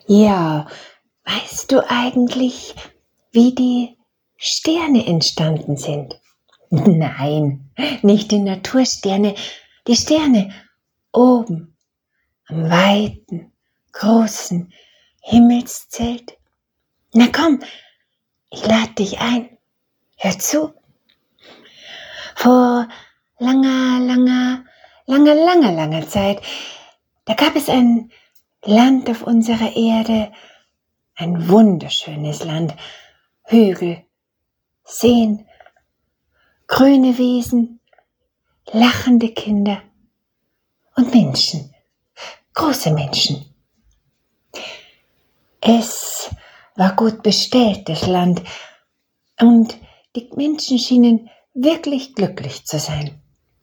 Ja, weißt du eigentlich, wie die Sterne entstanden sind? Nein, nicht die Natursterne, die Sterne oben am weiten, großen Himmelszelt. Na komm, ich lade dich ein. Hör zu. Vor langer Zeit, da gab es ein Land auf unserer Erde, ein wunderschönes Land, Hügel, Seen, grüne Wiesen, lachende Kinder und Menschen, große Menschen. Es war gut bestellt, das Land, und die Menschen schienen wirklich glücklich zu sein.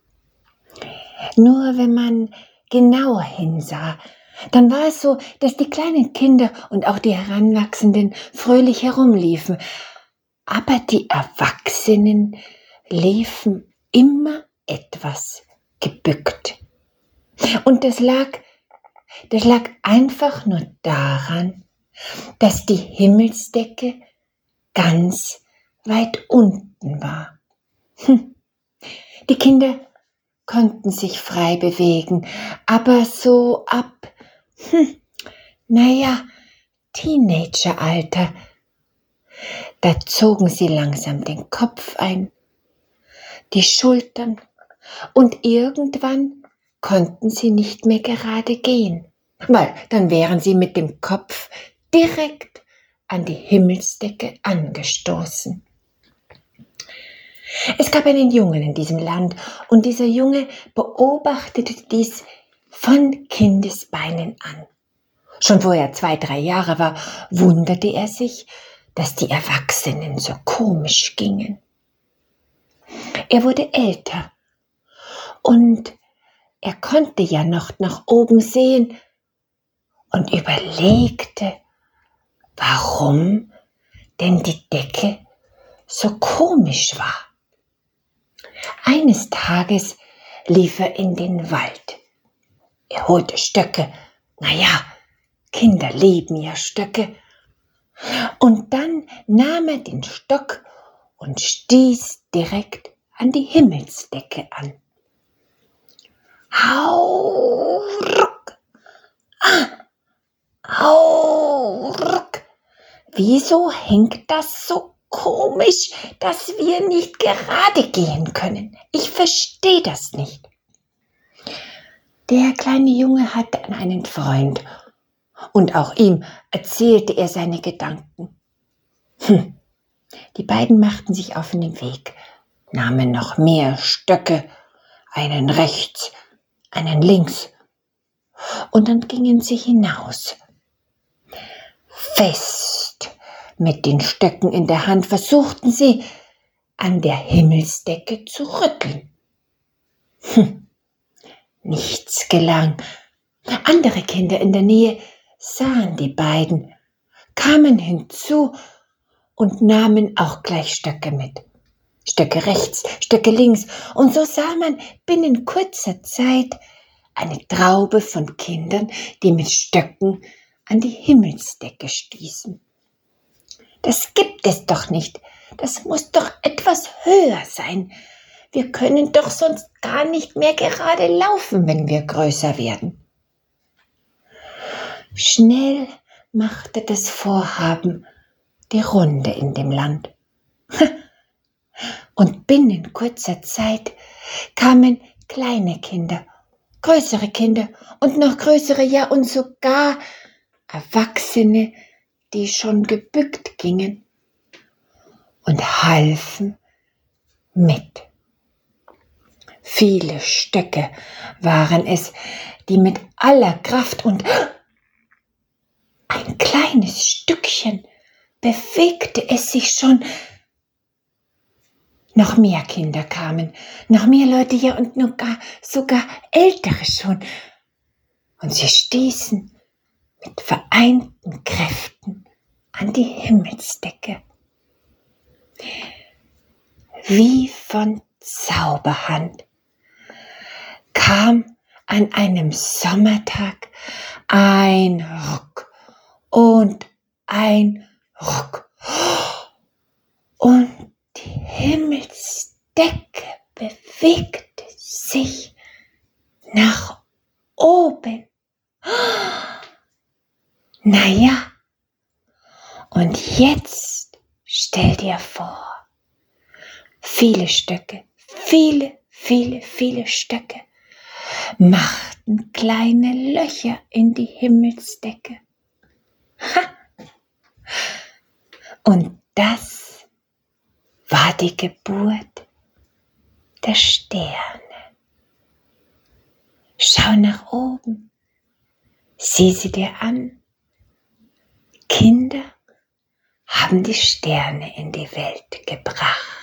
Nur wenn man genauer hinsah, dann war es so, dass die kleinen Kinder und auch die Heranwachsenden fröhlich herumliefen, aber die Erwachsenen liefen immer etwas gebückt. Und das lag einfach nur daran, dass die Himmelsdecke ganz weit unten war. Die Kinder konnten sich frei bewegen, aber so ab, Teenageralter, da zogen sie langsam den Kopf ein, die Schultern, und irgendwann konnten sie nicht mehr gerade gehen, weil dann wären sie mit dem Kopf direkt an die Himmelsdecke angestoßen. Es gab einen Jungen in diesem Land, und dieser Junge beobachtete dies von Kindesbeinen an. Schon wo er 2, 3 Jahre war, wunderte er sich, dass die Erwachsenen so komisch gingen. Er wurde älter und er konnte ja noch nach oben sehen und überlegte, warum denn die Decke so komisch war. Eines Tages lief er in den Wald. Er holte Stöcke. Kinder lieben ja Stöcke. Und dann nahm er den Stock und stieß direkt an die Himmelsdecke an. Hau, ruck, hau, ruck. Wieso hängt das so komisch, dass wir nicht gerade gehen können? Ich verstehe das nicht. Der kleine Junge hatte einen Freund, und auch ihm erzählte er seine Gedanken. Die beiden machten sich auf den Weg, nahmen noch mehr Stöcke, einen rechts, einen links, und dann gingen sie hinaus. Fest mit den Stöcken in der Hand versuchten sie, an der Himmelsdecke zu rütteln. Nichts gelang. Andere Kinder in der Nähe sahen die beiden, kamen hinzu und nahmen auch gleich Stöcke mit. Stöcke rechts, Stöcke links, und so sah man binnen kurzer Zeit eine Traube von Kindern, die mit Stöcken an die Himmelsdecke stießen. Das gibt es doch nicht. Das muss doch etwas höher sein. Wir können doch sonst gar nicht mehr gerade laufen, wenn wir größer werden. Schnell machte das Vorhaben die Runde in dem Land. Und binnen kurzer Zeit kamen kleine Kinder, größere Kinder und noch größere, ja, und sogar Erwachsene, die schon gebückt gingen, und halfen mit. Viele Stöcke waren es, die mit aller Kraft, und ein kleines Stückchen bewegte es sich schon. Noch mehr Kinder kamen, noch mehr Leute, ja, und sogar Ältere schon. Und sie stießen mit vereinten Kräften an die Himmelsdecke. Wie von Zauberhand kam an einem Sommertag ein Ruck und ein Ruck. Und die Himmelsdecke bewegte sich nach oben. Naja, und jetzt stell dir vor, viele Stöcke, viele Stöcke machten kleine Löcher in die Himmelsdecke. Ha! Und das war die Geburt der Sterne. Schau nach oben, sieh sie dir an. Kinder haben die Sterne in die Welt gebracht.